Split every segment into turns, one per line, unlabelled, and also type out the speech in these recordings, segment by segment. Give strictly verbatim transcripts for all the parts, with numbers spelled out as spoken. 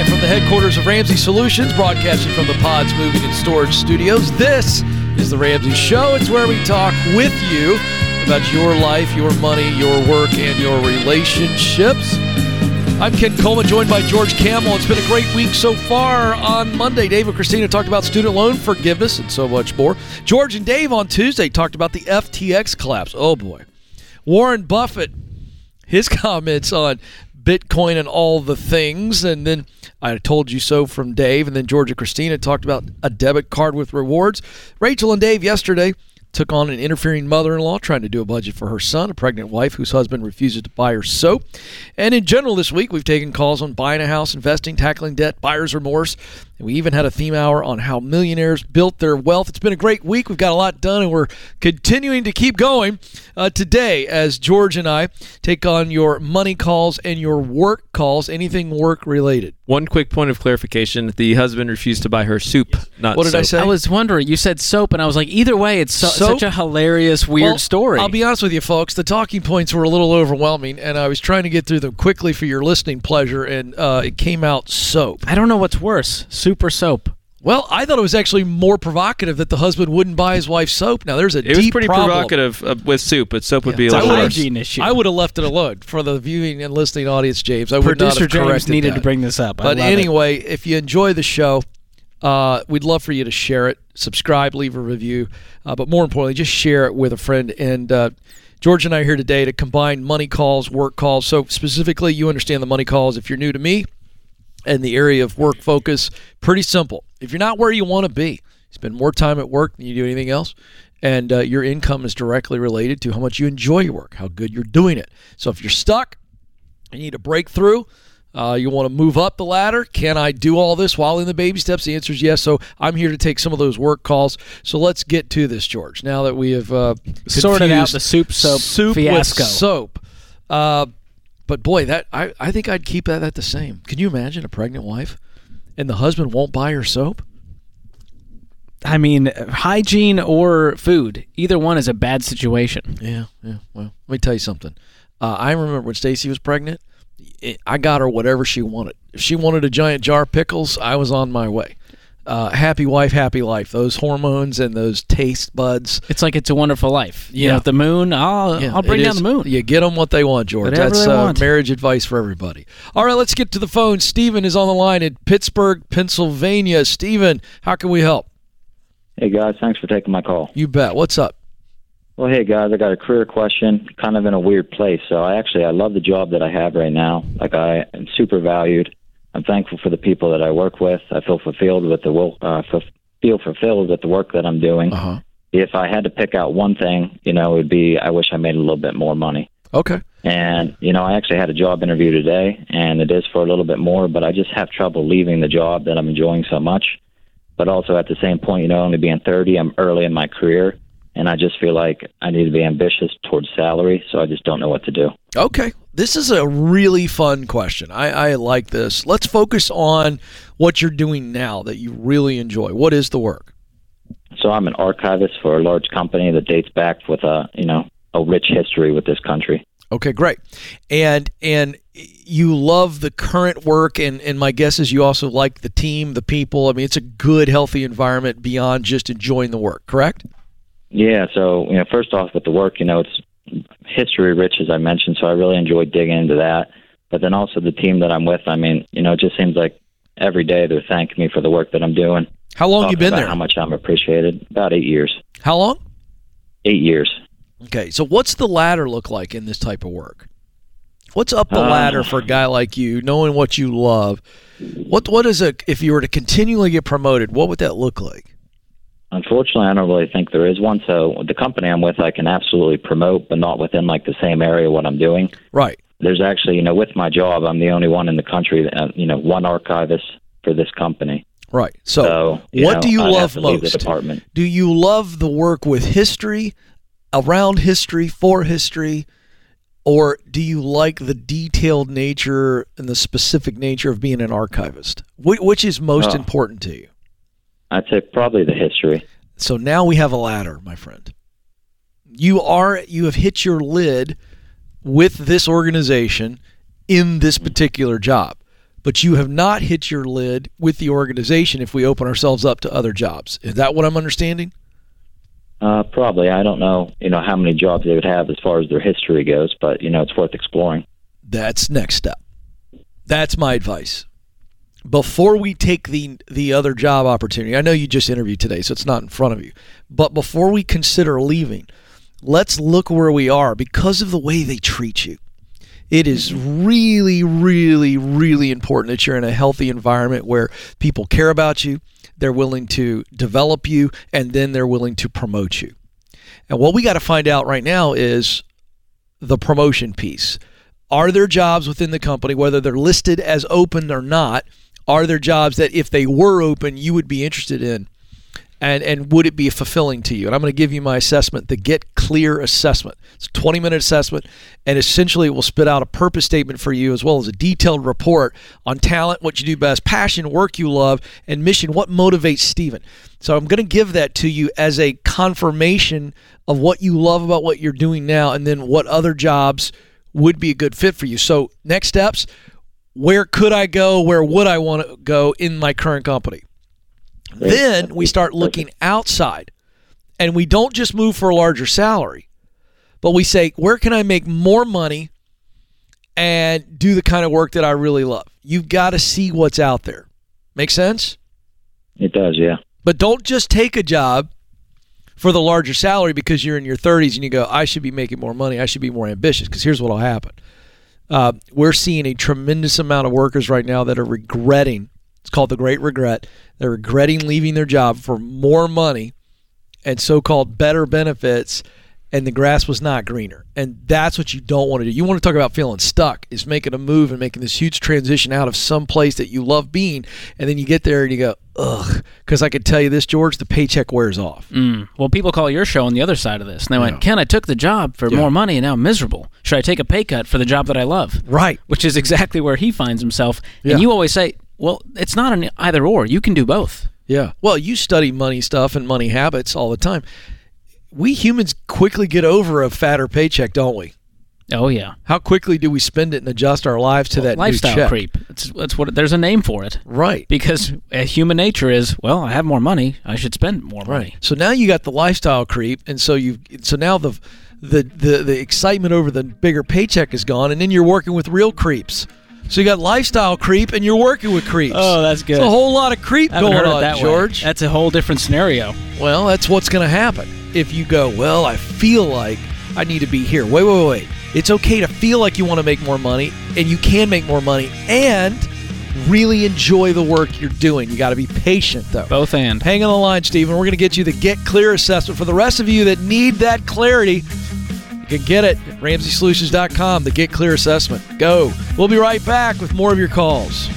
Live from the headquarters of Ramsey Solutions, broadcasting from the Pods Moving and Storage Studios. This is The Ramsey Show. It's where we talk with you about your life, your money, your work, and your relationships. I'm Ken Coleman, joined by George Kamel. It's been a great week so far. On Monday, Dave and Christina talked about student loan forgiveness and so much more. George and Dave on Tuesday talked about the F T X collapse. Oh, boy. Warren Buffett, his comments on Bitcoin and all the things. And then I told you so from Dave. And then George and Christina talked about a debit card with rewards. Rachel and Dave yesterday took on an interfering mother-in-law trying to do a budget for her son, a pregnant wife whose husband refuses to buy her soap. And in general this week, we've taken calls on buying a house, investing, tackling debt, buyer's remorse. And we even had a theme hour on how millionaires built their wealth. It's been a great week. We've got a lot done, and we're continuing to keep going uh, today as George and I take on your money calls and your work calls, anything work-related.
One quick point of clarification. The husband refused to buy her soup, not
What did
soap.
I say?
I was wondering. You said soap, and I was like, either way, it's so,
Soap?
such a hilarious, weird
Well,
story.
I'll be honest with you, folks. The talking points were a little overwhelming, and I was trying to get through them quickly for your listening pleasure, and uh, it came out soap.
I don't know what's worse, soup or soap.
Well, I thought it was actually more provocative that the husband wouldn't buy his wife soap. Now, there's a
It was
deep
pretty
problem.
provocative uh, with soup, but soap would
Yeah.
be a
It's a
little worse.
hygiene issue.
I would have left it alone for the viewing and listening audience, James. I would not
Producer
have corrected
James needed
that.
to bring this up. I
But
love it.
anyway, if you enjoy the show, uh, we'd love for you to share it, subscribe, leave a review, uh, but more importantly, just share it with a friend. And uh, George and I are here today to combine money calls, work calls. So specifically, you understand the money calls. If you're new to me and the area of work focus, pretty simple. If you're not where you want to be, you spend more time at work than you do anything else, and uh, your income is directly related to how much you enjoy your work, how good you're doing it. So if you're stuck, you need a breakthrough, uh, you want to move up the ladder, can I do all this while in the baby steps? The answer is yes. So I'm here to take some of those work calls. So let's get to this, George. Now that we have uh,
Sorted out
confused
the soup soap
soup
fiasco.
with soap. Uh, but boy, that I, I think I'd keep that at the same. Can you imagine a pregnant wife and the husband won't buy her soap?
I mean, hygiene or food, either one is a bad situation.
Yeah, yeah. Well, let me tell you something. Uh, I remember when Stacy was pregnant, it, I got her whatever she wanted. If she wanted a giant jar of pickles, I was on my way. Uh, happy wife, happy life. Those hormones and those taste buds.
It's like It's a Wonderful Life. You
Yeah.
know, the moon, I'll,
Yeah,
I'll bring
it
down
is.
the moon.
You get them what they want, George.
Whatever
That's
they
uh,
want.
marriage advice for everybody. All right, let's get to the phone. Stephen is on the line in Pittsburgh, Pennsylvania. Stephen, how can we help?
Hey, guys. Thanks for taking my call.
You bet. What's up?
Well, hey, guys, I got a career question, kind of in a weird place. So I actually, I love the job that I have right now. Like, I am super valued. I'm thankful for the people that I work with. I feel fulfilled with the will, uh, f- feel fulfilled with the work that I'm doing.
Uh-huh.
If I had to pick out one thing, you know, it would be I wish I made a little bit more money.
Okay.
And, you know, I actually had a job interview today, and it is for a little bit more, but I just have trouble leaving the job that I'm enjoying so much. But also at the same point, you know, only being thirty, I'm early in my career, and I just feel like I need to be ambitious towards salary, so I just don't know what to do.
Okay. This is a really fun question. I, I like this. Let's focus on what you're doing now that you really enjoy. What is the work?
So I'm an archivist for a large company that dates back with a, you know, a rich history with this country.
Okay, great. And and you love the current work, and, and my guess is you also like the team, the people. I mean, it's a good, healthy environment beyond just enjoying the work, correct?
Yeah, so, you know, first off with the work, you know, it's history rich, as I mentioned, so I really enjoy digging into that. But then also the team that I'm with, I mean, you know, it just seems like every day they're thanking me for the work that I'm doing.
How long you
Talking
been
about
there?
How much I'm appreciated. About eight years.
How long?
Eight years.
Okay, so what's the ladder look like in this type of work? What's up the
Uh,
ladder for a guy like you, knowing what you love? What what is a if you were to continually get promoted, what would that look like?
Unfortunately, I don't really think there is one. So the company I'm with, I can absolutely promote, but not within like the same area what I'm doing.
Right.
There's actually, you know, with my job, I'm the only one in the country, that, uh, you know, one archivist for this company.
Right. So,
So, you
what
know,
do you
I'd have
love
to leave
most?
the department.
Do you love the work with history, around history, for history, or do you like the detailed nature and the specific nature of being an archivist? Wh- Which is most
Oh.
important to you?
I'd say probably the history.
So now we have a ladder, my friend. You are you have hit your lid with this organization in this particular job. but you have not hit your lid with the organization if we open ourselves up to other jobs. Is that what I'm understanding?
Uh, probably. I don't know, you know, how many jobs they would have as far as their history goes, but, you know, it's worth exploring.
That's next step. That's my advice. Before we take the the other job opportunity, I know you just interviewed today, so it's not in front of you, but before we consider leaving, let's look where we are because of the way they treat you. It is really, really, really important that you're in a healthy environment where people care about you, they're willing to develop you, and then they're willing to promote you. And what we got to find out right now is the promotion piece. Are there jobs within the company, whether they're listed as open or not, are there jobs that if they were open, you would be interested in? And and would it be fulfilling to you? And I'm going to give you my assessment, the Get Clear assessment. It's a twenty-minute assessment, and essentially it will spit out a purpose statement for you as well as a detailed report on talent, what you do best, passion, work you love, and mission, what motivates Stephen. So I'm going to give that to you as a confirmation of what you love about what you're doing now and then what other jobs would be a good fit for you. So next steps, where could I go? Where would I want to go in my current company? Then we start looking outside, and we don't just move for a larger salary, but we say, where can I make more money and do the kind of work that I really love? You've got to see what's out there. Make sense?
It does, yeah.
But don't just take a job for the larger salary because you're in your thirties and you go, I should be making more money. I should be more ambitious, because here's what will happen. Uh, we're seeing a tremendous amount of workers right now that are regretting. It's called the Great Regret. They're regretting leaving their job for more money and so-called better benefits, and the grass was not greener. And that's what you don't want to do. You want to talk about feeling stuck, is making a move and making this huge transition out of some place that you love being, and then you get there and you go, ugh. Because I could tell you this, George, the paycheck wears off.
Mm. Well, people call your show on the other side of this, and they
Yeah.
went, Ken, I took the job for
Yeah.
more money, and now I'm miserable. Should I take a pay cut for the job that I love?
Right.
Which is exactly where he finds himself.
Yeah.
And you always say, well, it's not an either or. You can do both.
Yeah. Well, you study money stuff and money habits all the time. We humans quickly get over a fatter paycheck, don't we?
Oh, yeah.
How quickly do we spend it and adjust our lives to
Well,
that
lifestyle
new check?
creep. It's, it's what there's a name for it.
Right.
Because uh, human nature is, well, I have more money, I should spend more money.
Right. So now you got the lifestyle creep, and so you so now the the the the excitement over the bigger paycheck is gone, and then you're working with real creeps. So you got lifestyle creep, and you're working with creeps.
Oh, that's good.
It's a whole lot of creep
I haven't
going
heard it
on,
that way.
George.
That's a whole different scenario.
Well, that's what's going to happen if you go, well, I feel like I need to be here. Wait, wait, wait, wait. It's okay to feel like you want to make more money, and you can make more money, and really enjoy the work you're doing. You got to be patient, though.
Both and.
Hang on the line, Stephen. We're going to get you the Get Clear assessment. For the rest of you that need that clarity, you can get it at Ramsey Solutions dot com, the Get Clear assessment. Go. We'll be right back with more of your calls.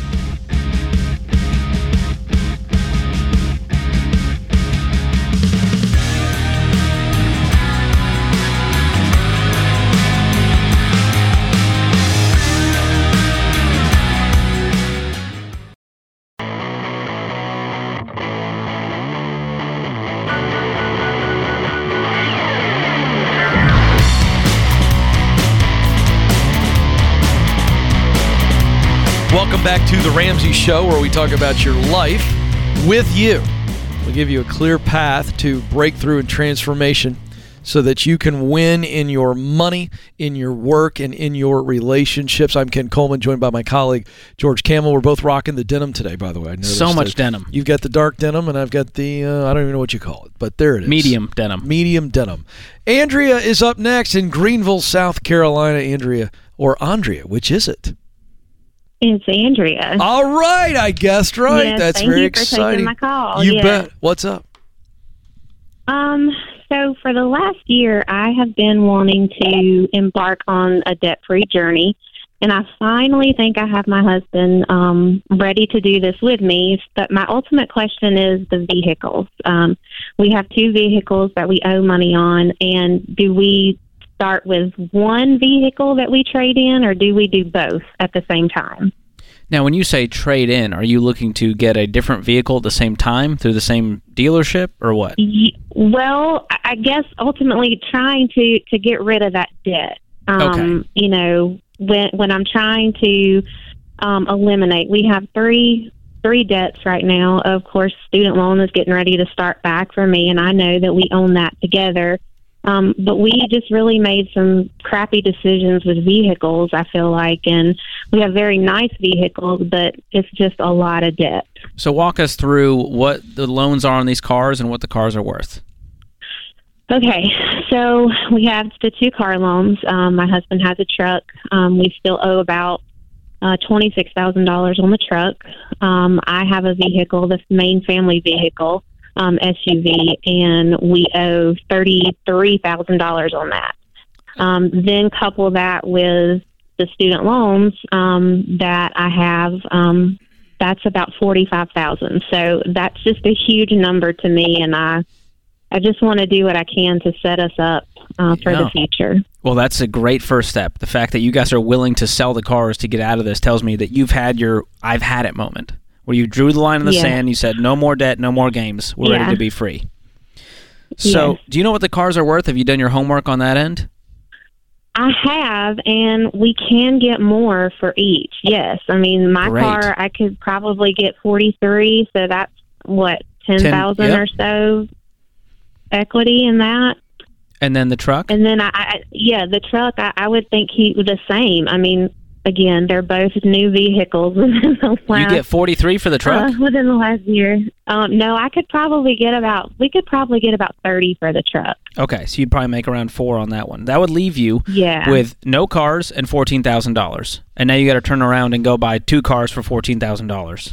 Welcome back to The Ramsey Show, where we talk about your life with you. We give you a clear path to breakthrough and transformation so that you can win in your money, in your work, and in your relationships. I'm Ken Coleman, joined by my colleague, George Camel. We're both rocking the denim today, by the way. I noticed
So much
that.
denim.
You've got the dark denim, and I've got the, uh, I don't even know what you call it, but there it is.
Medium denim.
Medium denim. Andrea is up next in Greenville, South Carolina. Andrea, or Andrea, which is it?
It's Andrea.
All right, I guessed right.
Yes,
That's
thank
very
you for
exciting.
taking my call.
You
Yes.
bet. What's up?
Um, so for the last year, I have been wanting to embark on a debt-free journey, and I finally think I have my husband um, ready to do this with me. But my ultimate question is the vehicles. Um, we have two vehicles that we owe money on, and do we start with one vehicle that we trade in, or do we do both at the same time?
Now, when you say trade in, are you looking to get a different vehicle at the same time through the same dealership, or what?
Ye- Well, I I guess ultimately trying to, to get rid of that debt. Um,
Okay.
You know, when when I'm trying to um, eliminate. We have three three debts right now. Of course, student loan is getting ready to start back for me, and I know that we own that together. Um, but we just really made some crappy decisions with vehicles, I feel like, and we have very nice vehicles, but it's just a lot of debt.
So walk us through what the loans are on these cars and what the cars are worth.
Okay, so we have the two car loans. Um, my husband has a truck. Um, we still owe about uh, twenty-six thousand dollars on the truck. Um, I have a vehicle, the main family vehicle. Um, S U V, and we owe thirty-three thousand dollars on that. Um, then couple that with the student loans um, that I have, um, that's about forty-five thousand dollars. So that's just a huge number to me, and I I just want to do what I can to set us up uh, for
Yeah.
the future.
Well, that's a great first step. The fact that you guys are willing to sell the cars to get out of this tells me that you've had your I've had it moment, where you drew the line in the
Yeah.
sand, you said, no more debt, no more games, we're
Yeah.
ready to be free. So,
Yes.
do you know what the cars are worth? Have you done your homework on that end?
I have, and we can get more for each. Yes, I mean my
Great.
car, I could probably get forty-three, so that's what ten thousand
yep.
or so equity in that.
And then the truck?
And then I, I yeah, the truck, I, I would think he the same. I mean, again, they're both new vehicles within the last,
You get forty-three for the truck?
uh, within the last year. Um, no, I could probably get about we could probably get about thirty for the truck.
Okay, so you'd probably make around four on that one. That would leave you
Yeah.
with no cars and fourteen thousand dollars. And now you got to turn around and go buy two cars for fourteen thousand dollars.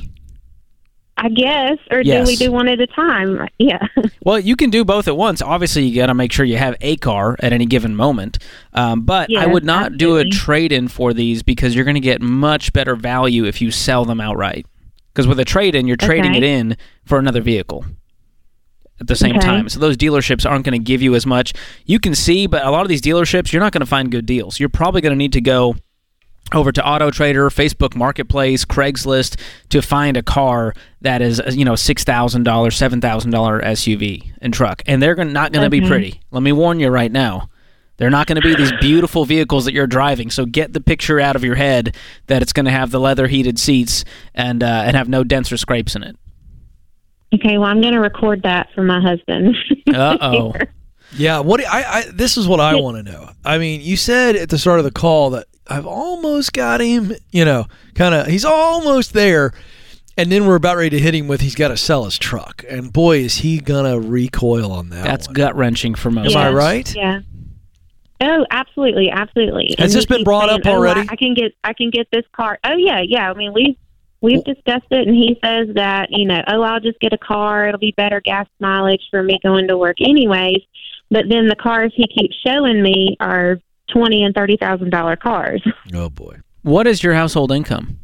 I guess, or
Yes.
do we do one at a time? Yeah.
Well, you can do both at once. Obviously, you got to make sure you have a car at any given moment. Um, but I
Yes,
would not do a
absolutely.
trade-in for these because you're going to get much better value if you sell them outright. Because with a trade-in, you're trading
Okay.
it in for another vehicle at the same
Okay.
time. So those dealerships aren't going to give you as much. You can see, but a lot of these dealerships, you're not going to find good deals. You're probably going to need to go over to Auto Trader, Facebook Marketplace, Craigslist to find a car that is, you know, six thousand dollars, seven thousand dollars S U V and truck. And they're gon- not going to be
Okay.
pretty. Let me warn you right now. They're not going to be these beautiful vehicles that you're driving. So get the picture out of your head that it's going to have the leather heated seats and uh, and have no dents or scrapes in it.
Okay, well, I'm going to record that for my husband.
Uh-oh.
Yeah, what I, I this is what I want to know. I mean, you said at the start of the call that I've almost got him, you know, kind of he's almost there, and then we're about ready to hit him with he's got to sell his truck, and boy, is he gonna recoil on that.
That's
one.
gut wrenching for most.
Am I
Yeah.
right?
Yeah. Oh, absolutely, absolutely.
Has
And
this
he
been
keeps
brought
saying,
up
"Oh,
already?"
I, I can get, I can get this car. Oh yeah, yeah. I mean, we've we've discussed it, and he says that you know, oh, I'll just get a car. It'll be better gas mileage for me going to work, anyways. But then the cars he keeps showing me are twenty and thirty thousand dollar cars.
Oh boy.
What is your household income?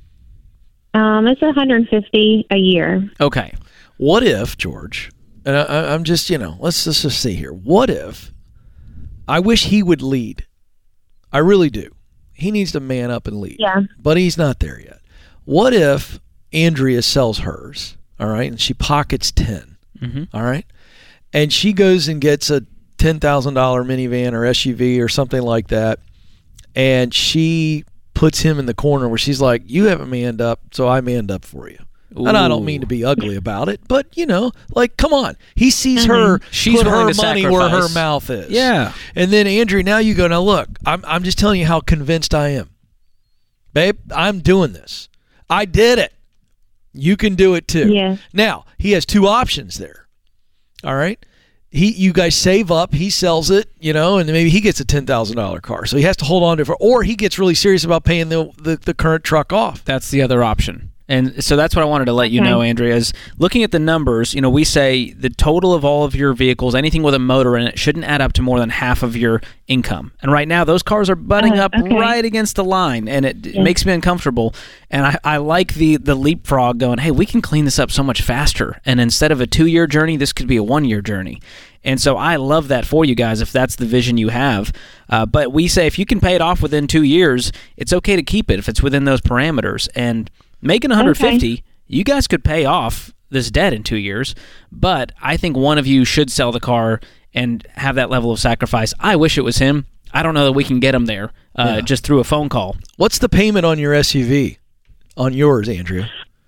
Um, it's one hundred fifty a year.
Okay.
What if, George, and I, I- I'm just, you know, let's, let's just see here. What if, I wish he would lead. I really do. He needs to man up and lead.
Yeah.
But he's not there yet. What if Andrea sells hers, all right, and she pockets ten,
Mhm.
all right, and she goes and gets a ten thousand dollars minivan or S U V or something like that, and she puts him in the corner where she's like, you haven't manned up, so I manned up for you. And I don't mean to be ugly about it, but, you know, like, come on. He sees her
She's
put
willing
her
to
money where her
sacrifice.
mouth is.
Yeah.
And then, Andrea, now you go, now look, I'm, I'm just telling you how convinced I am. Babe, I'm doing this. I did it. You can do it too.
Yeah.
Now, he has two options there. All right? He, you guys save up, he sells it, you know, and maybe he gets a ten thousand dollars car. So he has to hold on to it, for, or he gets really serious about paying the, the, the current truck off.
That's the other option. And so that's what I wanted to let you
Okay.
know, Andrea, is looking at the numbers, you know, we say the total of all of your vehicles, anything with a motor in it, shouldn't add up to more than half of your income. And right now, those cars are butting
Uh,
up
okay.
right against the line, and it, it
Yeah.
makes me uncomfortable. And I, I like the, the leapfrog going, hey, we can clean this up so much faster. And instead of a two-year journey, this could be a one-year journey. And so I love that for you guys if that's the vision you have. Uh, but we say if you can pay it off within two years, it's okay to keep it if it's within those parameters. And making one hundred fifty,
Okay.
you guys could pay off this debt in two years. But I think one of you should sell the car and have that level of sacrifice. I wish it was him. I don't know that we can get him there uh,
Yeah.
just through a phone call.
What's the payment on your S U V? on yours, Andrea?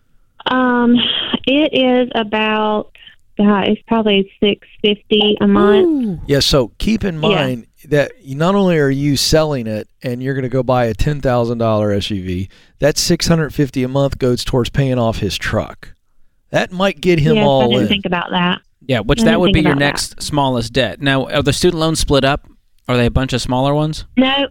Um, it is about, God, it's probably six fifty a month.
Yeah, so keep in mind yeah. that not only are you selling it and you're going to go buy a ten thousand dollars S U V, that six hundred fifty dollars a month goes towards paying off his truck. That might get him
yes,
all in.
I didn't in. think about that.
Yeah, which
I
that would be your
that.
next smallest debt. Now, are the student loans split up? Are they a bunch of smaller ones?
No.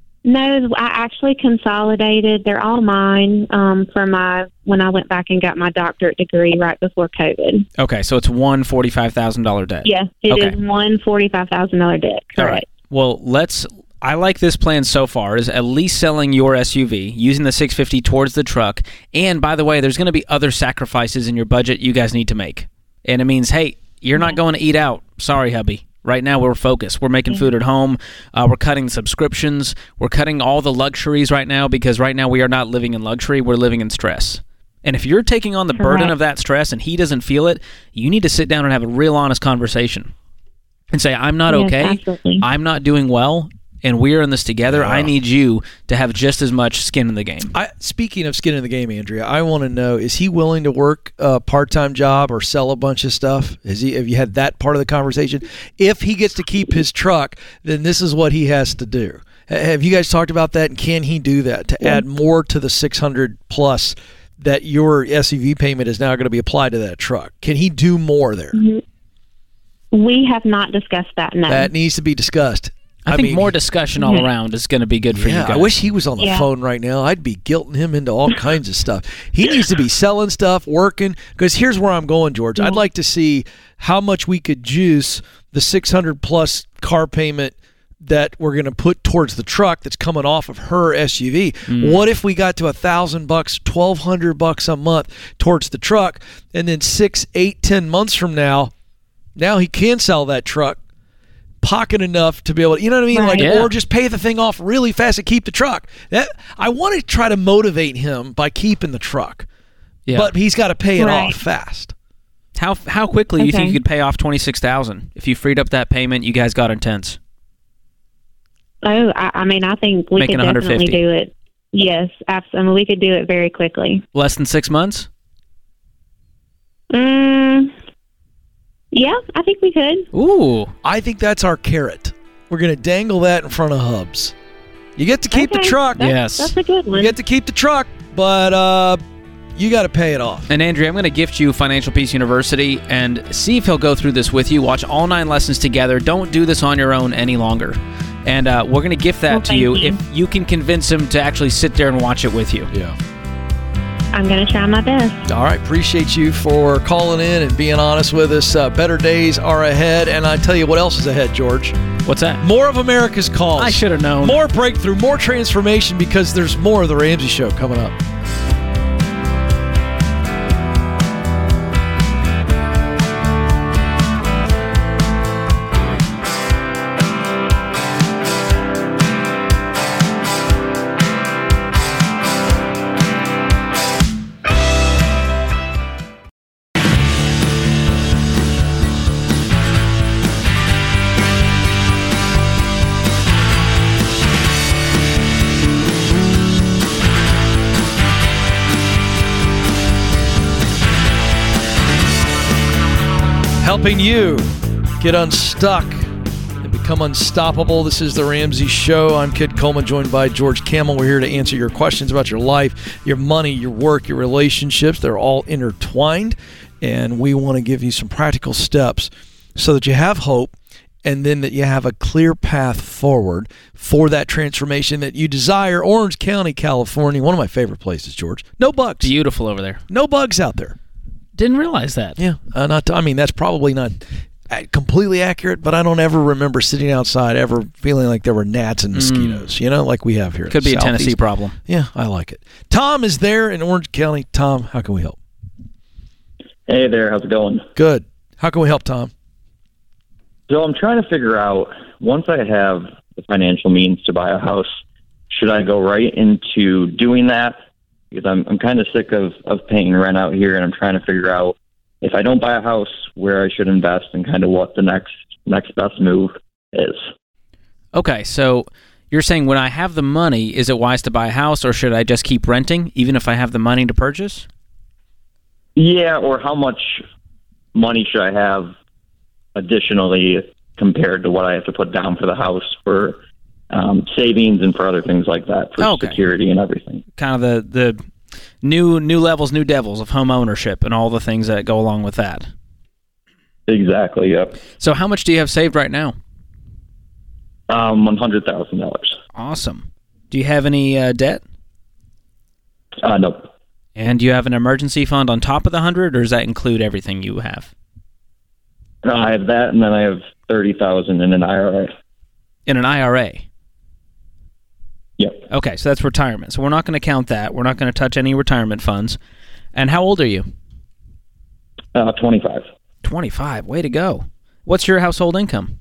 No, I actually consolidated. They're all mine um, for my when I went back and got my doctorate degree right before COVID.
Okay, so it's one forty-five thousand dollars debt.
Yes, it
okay.
is one forty-five thousand dollars debt. Correct.
All right. Well, let's. I like this plan so far. Is at least selling your S U V, using the six hundred fifty towards the truck, and by the way, there's going to be other sacrifices in your budget you guys need to make, and it means, hey, you're not going to eat out. Sorry, hubby. Right now, we're focused. We're making food at home. Uh, we're cutting subscriptions. We're cutting all the luxuries right now because right now we are not living in luxury. We're living in stress. And if you're taking on the Correct. burden of that stress and he doesn't feel it, you need to sit down and have a real honest conversation and say, I'm not
yes,
okay.
Absolutely.
I'm not doing well. And we're in this together. Yeah. I need you to have just as much skin in the game.
I, speaking of skin in the game, Andrea, I want to know, is he willing to work a part-time job or sell a bunch of stuff? Is he? Have you had that part of the conversation? If he gets to keep his truck, then this is what he has to do. Have you guys talked about that, and can he do that to yeah. add more to the six hundred plus that your S U V payment is now going to be applied to that truck? Can he do more there?
Mm-hmm. We have not discussed that, no.
That needs to be discussed.
I, I think
mean,
more discussion all around is going to be good for
yeah,
you guys.
I wish he was on the
yeah.
phone right now. I'd be guilting him into all kinds of stuff. He needs to be selling stuff, working, because here's where I'm going, George. Mm-hmm. I'd like to see how much we could juice the six hundred plus car payment that we're going to put towards the truck that's coming off of her S U V. Mm. What if we got to a thousand bucks, twelve hundred bucks a month towards the truck, and then six, eight, ten months from now, now he can sell that truck, pocket enough to be able to, you know what I mean?
Right.
Like,
yeah.
or just pay the thing off really fast and keep the truck. That I want to try to motivate him by keeping the truck,
yeah.
but he's got to pay it
right.
off fast.
How how quickly do you
okay.
think you could pay off twenty-six thousand dollars? If you freed up that payment, you guys got intense.
Oh, I, I mean, I think we
Making
could definitely do it. Yes, absolutely. I mean, we could do it very quickly.
Less than six months?
Mm, yeah, I think we could.
Ooh.
I think that's our carrot. We're going to dangle that in front of Hubs. You get to keep
Okay,
the truck.
That's,
Yes.
That's a good one.
You get to keep the truck, but uh, you got to pay it off.
And Andrea, I'm going to gift you Financial Peace University and see if he'll go through this with you. Watch all nine lessons together. Don't do this on your own any longer. And uh, we're going to gift that
well,
to you,
you
if you can convince him to actually sit there and watch it with you.
Yeah.
I'm going to try my best.
All right. Appreciate you for calling in and being honest with us. Uh, better days are ahead. And I tell you what else is ahead, George.
What's that?
More of America's Calls.
I should have known.
More breakthrough, more transformation, because there's more of The Ramsey Show coming up. Helping you get unstuck and become unstoppable. This is The Ramsey Show. I'm Kid Coleman, joined by George Kamel. We're here to answer your questions about your life, your money, your work, your relationships. They're all intertwined, and we want to give you some practical steps so that you have hope, and then that you have a clear path forward for that transformation that you desire. Orange County, California, one of my favorite places, George. No bugs.
Beautiful over there.
No bugs out there.
Didn't realize that.
Yeah, uh, not. I mean, that's probably not completely accurate, but I don't ever remember sitting outside ever feeling like there were gnats and mosquitoes. Mm. You know, like we have here.
Could be
Southeast.
a Tennessee problem.
Yeah, I like it. Tom is there in Orange County. Tom, how can we help?
Hey there, how's it going?
Good. How can we help, Tom?
So I'm trying to figure out, once I have the financial means to buy a house, should I go right into doing that? Because I'm I'm kind of sick of, of paying rent out here, and I'm trying to figure out, if I don't buy a house, where I should invest and kind of what the next next best move is.
Okay, so You're saying when I have the money, is it wise to buy a house, or should I just keep renting even if I have the money to purchase?
Yeah, or how much money should I have additionally compared to what I have to put down for the house for um, savings and for other things like that, for
Okay.
security and everything.
Kind of the, the new new levels, new devils of home ownership and all the things that go along with that.
Exactly, yep.
So how much do you have saved right now?
Um, one hundred thousand dollars.
Awesome. Do you have any uh, debt?
Uh, nope.
And do you have an emergency fund on top of the hundred, or does that include everything you have?
Uh, I have that, and then I have thirty thousand in an I R A.
In an I R A?
Yep.
Okay, so that's retirement. So we're not going to count that. We're not going to touch any retirement funds. And how old are you?
Uh, twenty-five.
twenty-five. Way to go. What's your household income?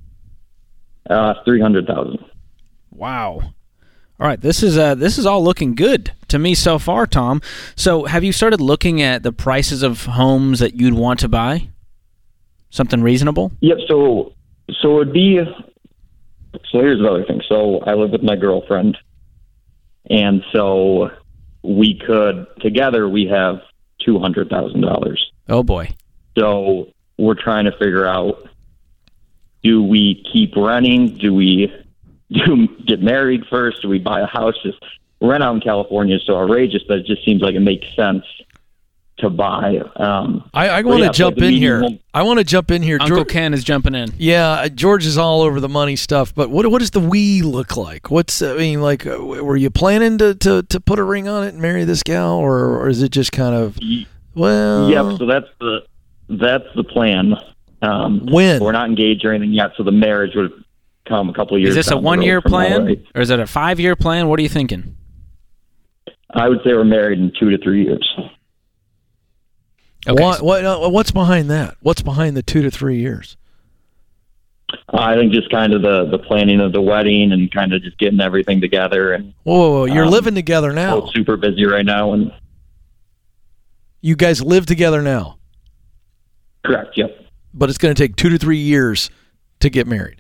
Uh, three hundred thousand.
Wow. All right, this is uh, this is all looking good to me so far, Tom. So have you started looking at the prices of homes that you'd want to buy? Something reasonable?
Yep. So, so it would be. So here's another thing. So I live with my girlfriend, and so we could together we have two hundred thousand dollars.
Oh boy.
So we're trying to figure out: do we keep renting? Do we do get married first? Do we buy a house? Just rent out in California is so outrageous that it just seems like it makes sense to buy. Um,
I, I
but
want to
yeah, so
jump
the
in
median
here.
home-
I want to jump in here.
Uncle
George,
Ken is jumping in.
yeah, George is all over the money stuff, but what what does the we look like? What's I mean, like, uh, were you planning to, to, to put a ring on it and marry this gal, or, or is it just kind of well?
Yep. So that's the that's the plan. Um,
When?
We're not engaged or anything yet, so the marriage would come a couple of years.
Is this a
down the road
one-year
from now,
plan,
right?
or is it a five-year plan? What are you thinking?
I would say we're married in two to three years.
Okay.
What, what uh, what's behind that? What's behind the two to three years?
I think just kind of the, the planning of the wedding and kind of just getting everything together. And
Whoa, whoa, whoa. You're
Um,
living together now.
both super busy right now. And
You guys live together now,
correct, yep.
but it's going to take two to three years to get married.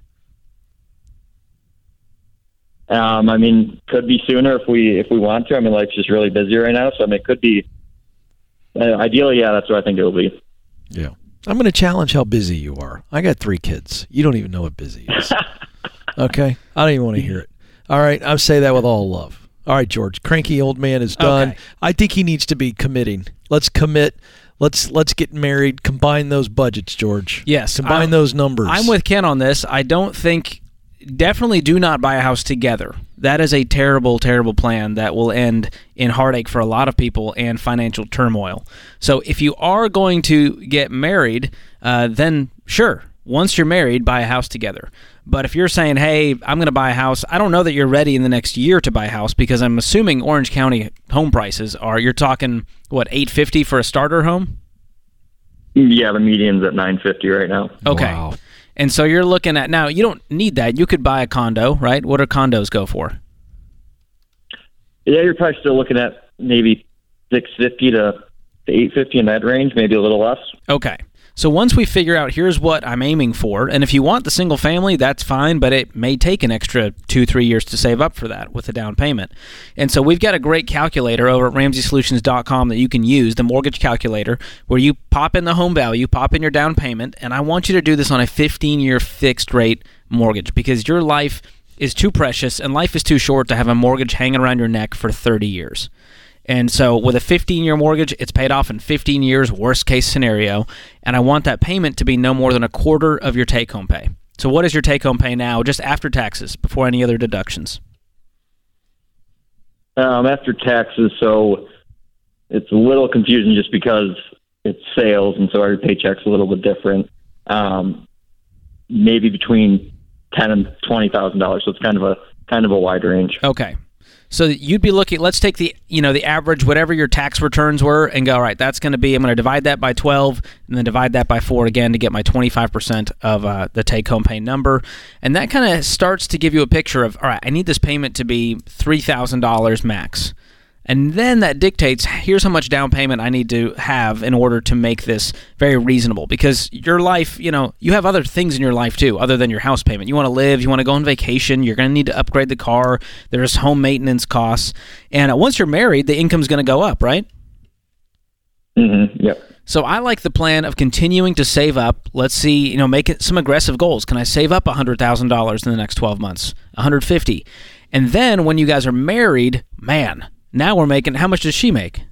Um, I mean, could be sooner if we if we want to. I mean, life's just really busy right now, so I mean, it could be. Uh, ideally, yeah, that's what I think it will be.
Yeah. I'm going to challenge how busy you are. I got three kids. You don't even know what busy is. Okay? I don't even want to hear it. All right? I'll say that with all love. All right, George. Cranky old man is done.
Okay.
I think he needs to be committing. Let's commit. Let's let's get married. Combine those budgets, George.
Yes,
Combine
I'm-
those numbers.
I'm with Ken on this. I don't think, definitely do not buy a house together. That is a terrible, terrible plan that will end in heartache for a lot of people and financial turmoil. So if you are going to get married, uh, then sure, once you're married, buy a house together. But if you're saying, hey, I'm going to buy a house, I don't know that you're ready in the next year to buy a house, because I'm assuming Orange County home prices are, you're talking, what, eight fifty for a starter home?
Yeah, the median's at nine fifty right now.
Okay.
Wow.
And so you're looking at, now you don't need that. You could buy a condo, right? What do condos go for?
Yeah, you're probably still looking at maybe six fifty to eight fifty in that range, maybe a little less.
Okay. So once we figure out here's what I'm aiming for, and if you want the single family, that's fine, but it may take an extra two, three years to save up for that with a down payment. And so we've got a great calculator over at ramsey solutions dot com that you can use, the mortgage calculator, where you pop in the home value, pop in your down payment, and I want you to do this on a fifteen-year fixed rate mortgage, because your life is too precious and life is too short to have a mortgage hanging around your neck for thirty years. And so with a fifteen-year mortgage, it's paid off in fifteen years, worst case scenario, and I want that payment to be no more than a quarter of your take-home pay. So what is your take-home pay now, just after taxes, before any other deductions?
Um, after taxes, so it's a little confusing just because it's sales, and so every paycheck's a little bit different. Um, maybe between ten and twenty thousand dollars, so it's kind of a kind of a wide range.
Okay. So you'd be looking, let's take the, you know, the average, whatever your tax returns were, and go, all right, that's going to be, I'm going to divide that by twelve, and then divide that by four again to get my twenty-five percent of uh, the take-home pay number. And that kind of starts to give you a picture of, all right, I need this payment to be three thousand dollars max. And then that dictates, here's how much down payment I need to have in order to make this very reasonable. Because your life, you know, you have other things in your life too, other than your house payment. You want to live, you want to go on vacation, you're going to need to upgrade the car, there's home maintenance costs. And once you're married, the income's going to go up, right?
Mm-hmm. Yep.
So I like the plan of continuing to save up. Let's see, you know, make it some aggressive goals. Can I save up one hundred thousand dollars in the next twelve months? one hundred fifty. And then when you guys are married, man, now we're making, how much does she make?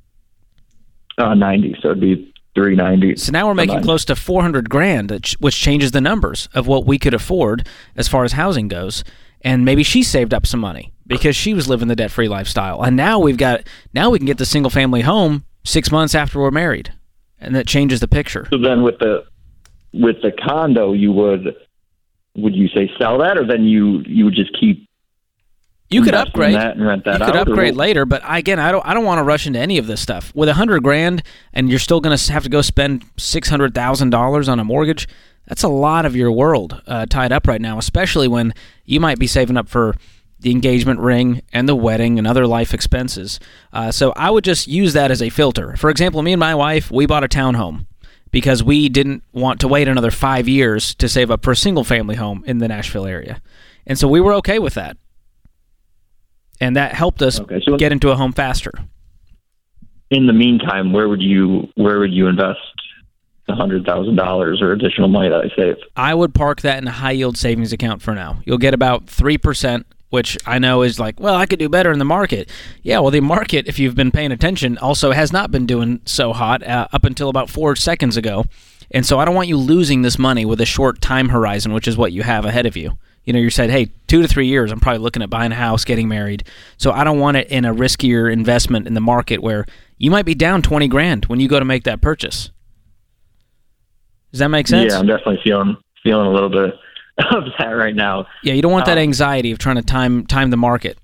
Uh, ninety, so it'd be three ninety.
So now we're making close to four hundred grand, which changes the numbers of what we could afford as far as housing goes. And maybe she saved up some money because she was living the debt-free lifestyle. And now we've got, now we can get the single-family home six months after we're married. And that changes the picture.
So then with the with the condo, you would would you say sell that, or then you you would just keep
you could upgrade
that and rent that
you
out?
could upgrade
or?
later, but again, I don't I don't want to rush into any of this stuff. With a hundred grand, and you're still going to have to go spend six hundred thousand dollars on a mortgage. That's a lot of your world uh, tied up right now, especially when you might be saving up for the engagement ring and the wedding and other life expenses. Uh, so I would just use that as a filter. For example, me and my wife, we bought a townhome because we didn't want to wait another five years to save up for a single-family home in the Nashville area. And so we were okay with that. And that helped us
okay, so
get into a home faster.
In the meantime, where would you where would you invest one hundred thousand dollars or additional money that I save?
I would park that in a high-yield savings account for now. You'll get about three percent, which I know is like, well, I could do better in the market. Yeah, well, the market, if you've been paying attention, also has not been doing so hot uh, up until about four seconds ago. And so I don't want you losing this money with a short time horizon, which is what you have ahead of you. You know, you said, hey, two to three years, I'm probably looking at buying a house, getting married. So I don't want it in a riskier investment in the market where you might be down twenty grand when you go to make that purchase. Does that make sense?
Yeah, I'm definitely feeling feeling a little bit of that right now.
Yeah, you don't want that
um,
anxiety of trying to time time the market.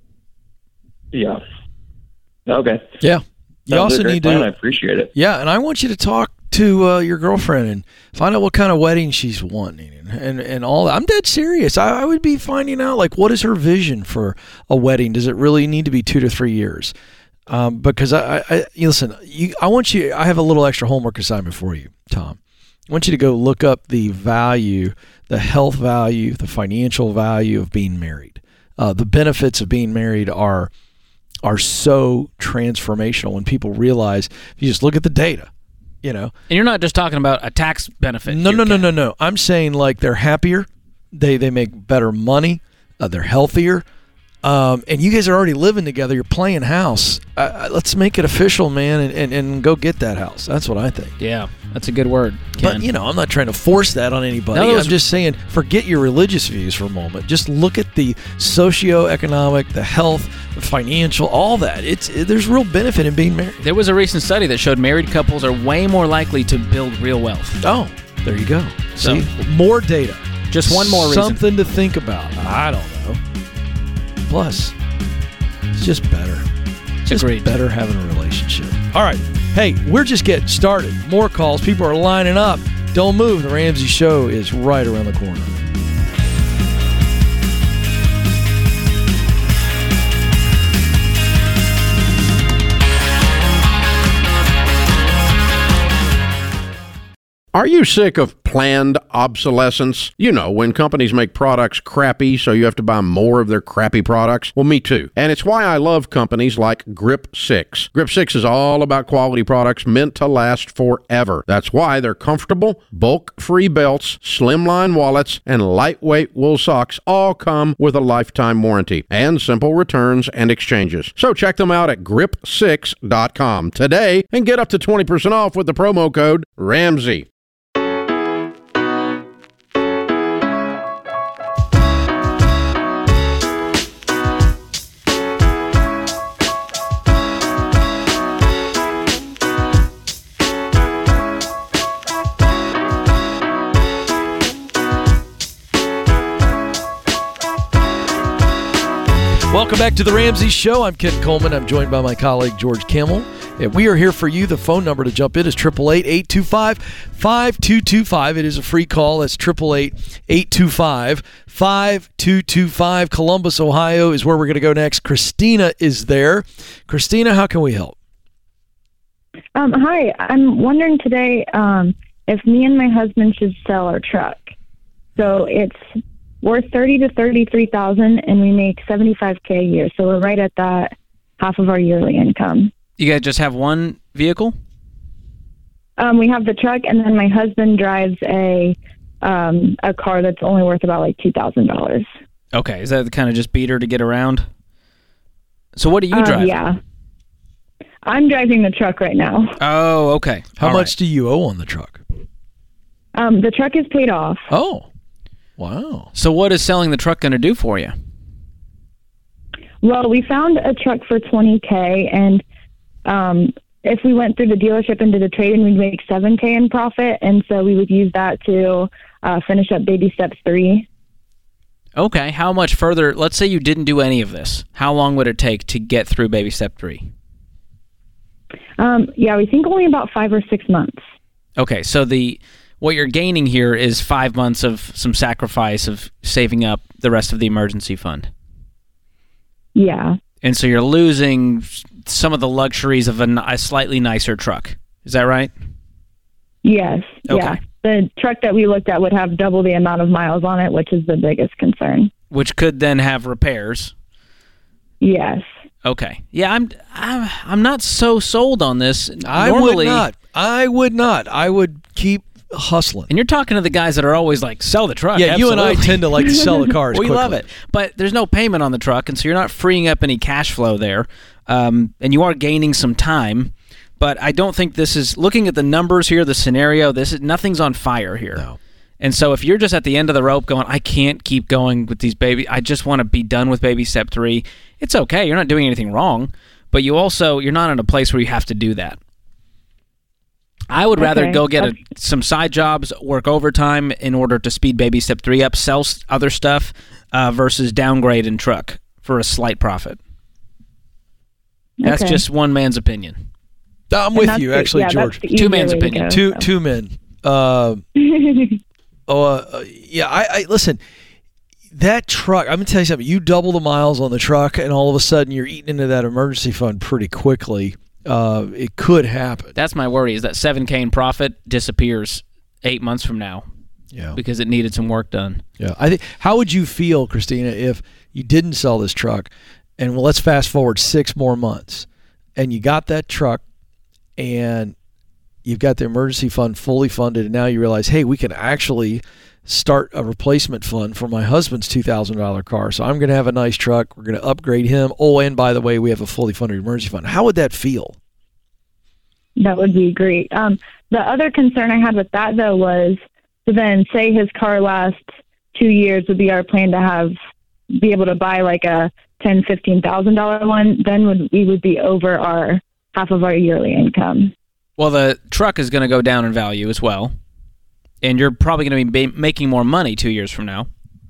Yeah. Okay.
Yeah. You
Sounds
also
like a great
need
plan.
to.
I appreciate it.
Yeah, and I want you to talk to uh, your girlfriend and find out what kind of wedding she's wanting and and, and all that. I'm dead serious. I, I would be finding out, like, what is her vision for a wedding? Does it really need to be two to three years? Um, because I, I, I listen, you, I want you. I have a little extra homework assignment for you, Tom. I want you to go look up the value, the health value, the financial value of being married. Uh, the benefits of being married are are so transformational when people realize, if you just look at the data, you know.
And you're not just talking about a tax benefit.
No,
here,
no, no,
Ken.
no, no. I'm saying, like, they're happier, they they make better money, uh, they're healthier, um, and you guys are already living together. You're playing house. Uh, let's make it official, man, and, and, and go get that house. That's what I think.
Yeah, that's a good word, Ken.
But, you know, I'm not trying to force that on anybody.
No,
I'm just saying, forget your religious views for a moment. Just look at the socioeconomic, the health, the financial, all that. It's it, there's real benefit in being married.
There was a recent study that showed married couples are way more likely to build real wealth.
Oh, there you go.
So-
See, more data.
Just one more reason.
Something to think about. I don't know. Plus, it's just better. Just
Agreed.
better having a relationship. All right. Hey, we're just getting started. More calls. People are lining up. Don't move. The Ramsey Show is right around the corner.
Are you sick of planned obsolescence? You know, when companies make products crappy, so you have to buy more of their crappy products. Well, me too. And it's why I love companies like Grip six. Grip six is all about quality products meant to last forever. That's why they're comfortable, bulk-free belts, slimline wallets, and lightweight wool socks all come with a lifetime warranty and simple returns and exchanges. So check them out at grip six dot com today and get up to twenty percent off with the promo code Ramsey.
Welcome back to the Ramsey Show. I'm Ken Coleman. I'm joined by my colleague George Kimmel. And we are here for you. The phone number to jump in is eight eight eight, eight two five, five two two five. It is a free call. That's eight eight eight, eight two five, five two two five. Columbus, Ohio is where we're going to go next. Christina is there. Christina, how can we help?
Um, hi, I'm wondering today um, if me and my husband should sell our truck. So it's worth thirty to thirty-three thousand, and we make seventy-five k a year. So we're right at that half of our yearly income.
You guys just have one vehicle?
Um, we have the truck, and then my husband drives a um, a car that's only worth about like two thousand dollars.
Okay, is that the kind of just beater to get around? So what do you
Um,
drive?
yeah. I'm driving the truck right now.
Oh, okay.
How
All
much
right.
do you owe on the truck?
Um, the truck is paid off.
Oh, wow.
So what is selling the truck going to do for you?
Well, we found a truck for twenty K, and um, if we went through the dealership and did a trade-in, we'd make seven K in profit, and so we would use that to uh, finish up baby steps three.
Okay, how much further, let's say you didn't do any of this, how long would it take to get through baby step three?
Um, yeah, we think only about five or six months.
Okay, so the what you're gaining here is five months of some sacrifice of saving up the rest of the emergency fund.
Yeah.
And so you're losing some of the luxuries of a, n- a slightly nicer truck. Is that right?
Yes.
Okay.
Yeah. The truck that we looked at would have double the amount of miles on it, which is the biggest concern.
Which could then have repairs.
Yes.
Okay. Yeah, I'm I'm, I'm not so sold on this.
I
Normally,
would not. I would not. I would keep hustling.
And you're talking to the guys that are always like, sell the truck.
Yeah, you and I
absolutely.
tend to like to sell the cars
We
quickly.
love it. But there's no payment on the truck, and so you're not freeing up any cash flow there. Um, and you are gaining some time. But I don't think this is, looking at the numbers here, the scenario, this is nothing's on fire here.
No.
And so if you're just at the end of the rope going, I can't keep going with these baby, I just want to be done with baby step three, it's okay. You're not doing anything wrong. But you also, you're not in a place where you have to do that. I would rather
Okay.
go get a,
Okay.
some side jobs, work overtime in order to speed baby step three up, sell s- other stuff uh, versus downgrade in truck for a slight profit. That's
Okay.
just one man's opinion.
I'm
And
with
that's
you,
the-
actually,
yeah,
George.
that's the
Two
easier
man's
way to
opinion.
go,
Two
so.
two men. Uh, oh, uh, yeah. I, I listen. That truck. I'm gonna tell you something. You double the miles on the truck, and all of a sudden you're eating into that emergency fund pretty quickly. Uh, it could happen.
That's my worry, is that seven K in profit disappears eight months from now
Yeah.
because it needed some work done.
Yeah. I think. How would you feel, Christina, if you didn't sell this truck, and well, let's fast forward six more months, and you got that truck, and you've got the emergency fund fully funded, and now you realize, hey, we can actually start a replacement fund for my husband's two thousand dollars car. So I'm going to have a nice truck. We're going to upgrade him. Oh, and by the way, we have a fully funded emergency fund. How would that feel?
That would be great. Um, the other concern I had with that, though, was to then say his car lasts two years would be our plan to have be able to buy like a ten, fifteen thousand dollar one. Then would we would be over our half of our yearly income.
Well, the truck is going to go down in value as well, and you're probably going to be ba- making more money two years from now.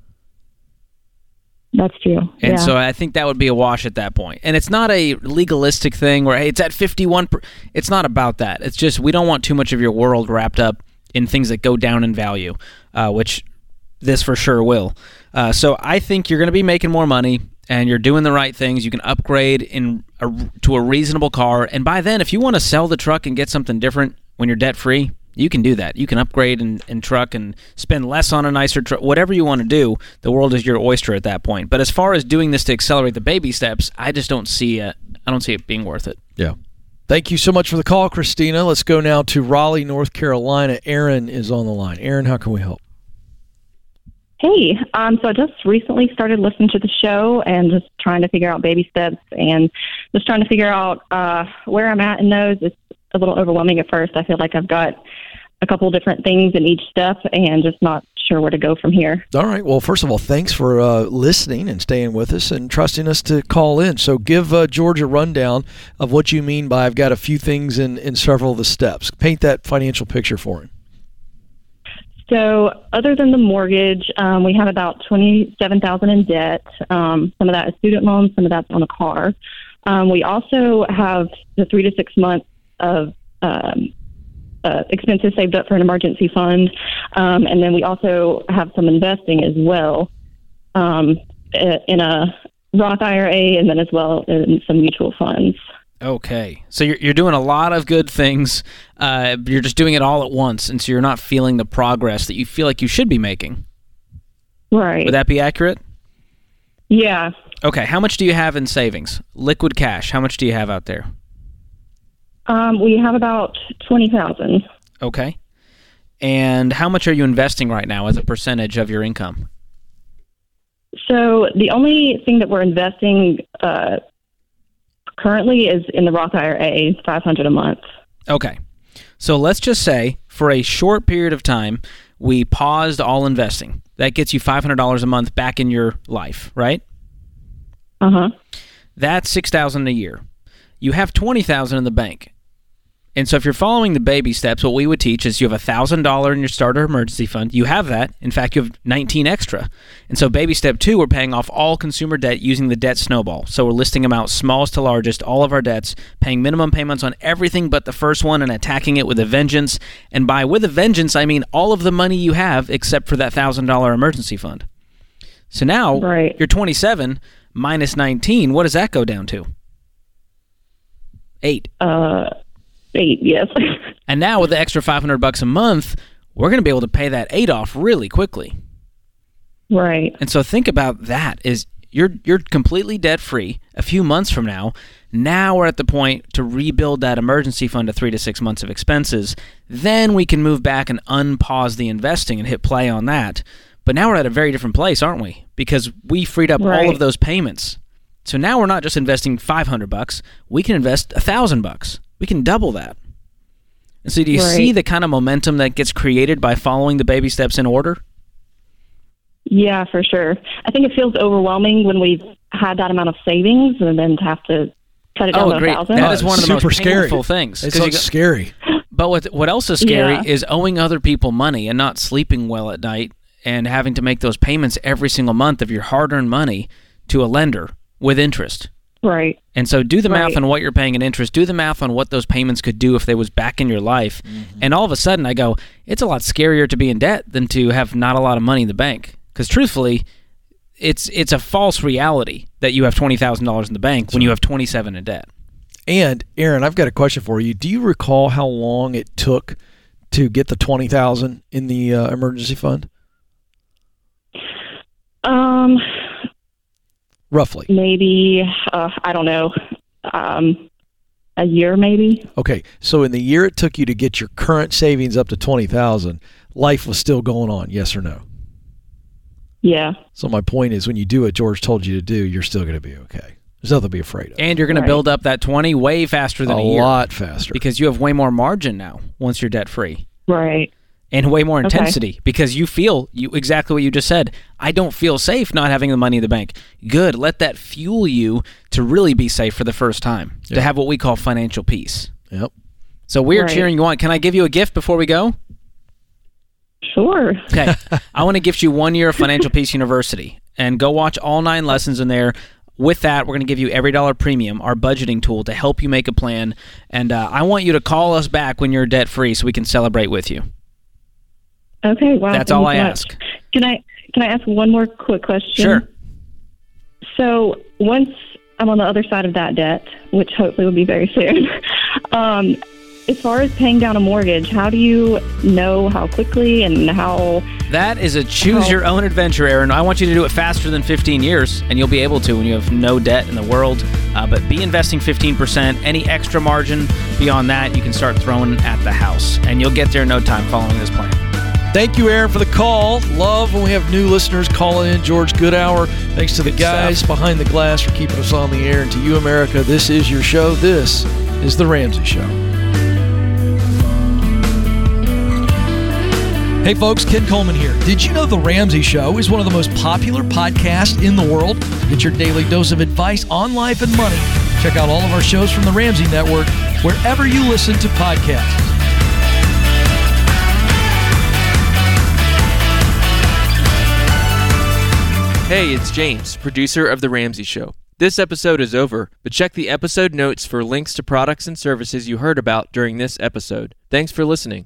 That's true.
And
yeah.
so I think that would be a wash at that point. And it's not a legalistic thing where, hey, it's at fifty-one. Per- it's not about that. It's just we don't want too much of your world wrapped up in things that go down in value, uh, which this for sure will. Uh, so I think you're going to be making more money, and you're doing the right things. You can upgrade in a, to a reasonable car. And by then, if you want to sell the truck and get something different when you're debt-free, you can do that. You can upgrade in, in truck and spend less on a nicer truck. Whatever you want to do, the world is your oyster at that point. But as far as doing this to accelerate the baby steps, I just don't see it. I don't see it being worth it.
Yeah. Thank you so much for the call, Christina. Let's go now to Raleigh, North Carolina. Aaron is on the line. Aaron, how can we help?
Hey, um, so I just recently started listening to the show and just trying to figure out baby steps and just trying to figure out uh, where I'm at in those. It's a little overwhelming at first. I feel like I've got a couple different things in each step and just not sure where to go from here.
All right. Well, first of all, thanks for uh, listening and staying with us and trusting us to call in. So give uh, George a rundown of what you mean by I've got a few things in, in several of the steps. Paint that financial picture for him.
So other than the mortgage, um, we have about twenty-seven thousand dollars in debt. Um, some of that is student loans, some of that's on a car. Um, we also have the three to six months of um, uh, expenses saved up for an emergency fund. Um, and then we also have some investing as well um, in a Roth I R A and then as well in some mutual funds.
Okay. So you're, you're doing a lot of good things. Uh, you're just doing it all at once, and so you're not feeling the progress that you feel like you should be making.
Right.
Would that be accurate?
Yeah.
Okay. How much do you have in savings? Liquid cash, how much do you have out there?
Um, we have about twenty thousand dollars.
Okay. And how much are you investing right now as a percentage of your income?
So the only thing that we're investing uh, currently is in the Roth I R A, five hundred dollars a month.
Okay. So let's just say for a short period of time, we paused all investing. That gets you five hundred dollars a month back in your life, right?
Uh-huh.
That's six thousand dollars a year. You have twenty thousand dollars in the bank. And so if you're following the baby steps, what we would teach is you have one thousand dollars in your starter emergency fund. You have that. In fact, you have nineteen extra. And so baby step two, we're paying off all consumer debt using the debt snowball. So we're listing them out smallest to largest, all of our debts, paying minimum payments on everything but the first one and attacking it with a vengeance. And by with a vengeance, I mean all of the money you have except for that one thousand dollars emergency fund. So now
right.
you're twenty-seven minus nineteen. What does that go down to? Eight.
Uh... Eight, yes.
And now with the extra five hundred bucks a month, we're going to be able to pay that eight off really quickly.
Right.
And so think about that is you're you're completely debt free a few months from now. Now we're at the point to rebuild that emergency fund to three to six months of expenses. Then we can move back and unpause the investing and hit play on that. But now we're at a very different place, aren't we? Because we freed up
right.
all of those payments. So now we're not just investing five hundred bucks. We can invest one thousand bucks. We can double that. And so do you
right.
see the kind of momentum that gets created by following the baby steps in order?
Yeah, for sure. I think it feels overwhelming when we've had that amount of savings and then to have to cut it down
oh,
to a
great.
thousand.
That is one of the
Super
most
scary.
painful things.
It's
you
like
go,
scary.
But what, what else is scary
Yeah.
is owing other people money and not sleeping well at night and having to make those payments every single month of your hard-earned money to a lender with interest.
Right.
And so do the math
Right.
on what you're paying in interest. Do the math on what those payments could do if they was back in your life. Mm-hmm. And all of a sudden I go, it's a lot scarier to be in debt than to have not a lot of money in the bank. Because truthfully, it's it's a false reality that you have twenty thousand dollars in the bank when you have twenty-seven in debt.
And Aaron, I've got a question for you. Do you recall how long it took to get the twenty thousand dollars in the uh, emergency fund?
Um...
Roughly.
Maybe, uh, I don't know, um, a year maybe.
Okay, so in the year it took you to get your current savings up to twenty thousand dollars, life was still going on, yes or no?
Yeah.
So my point is when you do what George told you to do, you're still going to be okay. There's nothing to be afraid of.
And you're going
Right.
to build up that twenty way faster than a,
a
year.
lot faster.
Because you have way more margin now once you're debt-free.
Right.
And way more
Okay.
intensity because you feel you exactly what you just said. I don't feel safe not having the money in the bank. Good. Let that fuel you to really be safe for the first time,
Yep.
to have what we call financial peace.
Yep.
So we're
Right.
cheering you on. Can I give you a gift before we go?
Sure.
Okay. I want to gift you one year of Financial Peace University and go watch all nine lessons in there. With that, we're going to give you Every Dollar Premium, our budgeting tool to help you make a plan. And uh, I want you to call us back when you're debt-free so we can celebrate with you.
Okay. Wow.
That's
thank
all
you
I
so much.
ask.
Can I can I ask one more quick question?
Sure.
So once I'm on the other side of that debt, which hopefully will be very soon, um, as far as paying down a mortgage, how do you know how quickly and how?
That is a choose
Oh.
your own adventure, Aaron. I want you to do it faster than fifteen years, and you'll be able to when you have no debt in the world. Uh, but be investing fifteen percent. Any extra margin beyond that, you can start throwing at the house, and you'll get there in no time following this plan.
Thank you, Aaron, for the call. Love when we have new listeners calling in. George Goodhour. Thanks to the
Good
guys
stuff.
behind the glass for keeping us on the air. And to you, America, this is your show. This is The Ramsey Show. Hey, folks, Ken Coleman here. Did you know The Ramsey Show is one of the most popular podcasts in the world? Get your daily dose of advice on life and money. Check out all of our shows from The Ramsey Network wherever you listen to podcasts.
Hey, it's James, producer of The Ramsey Show. This episode is over, but check the episode notes for links to products and services you heard about during this episode. Thanks for listening.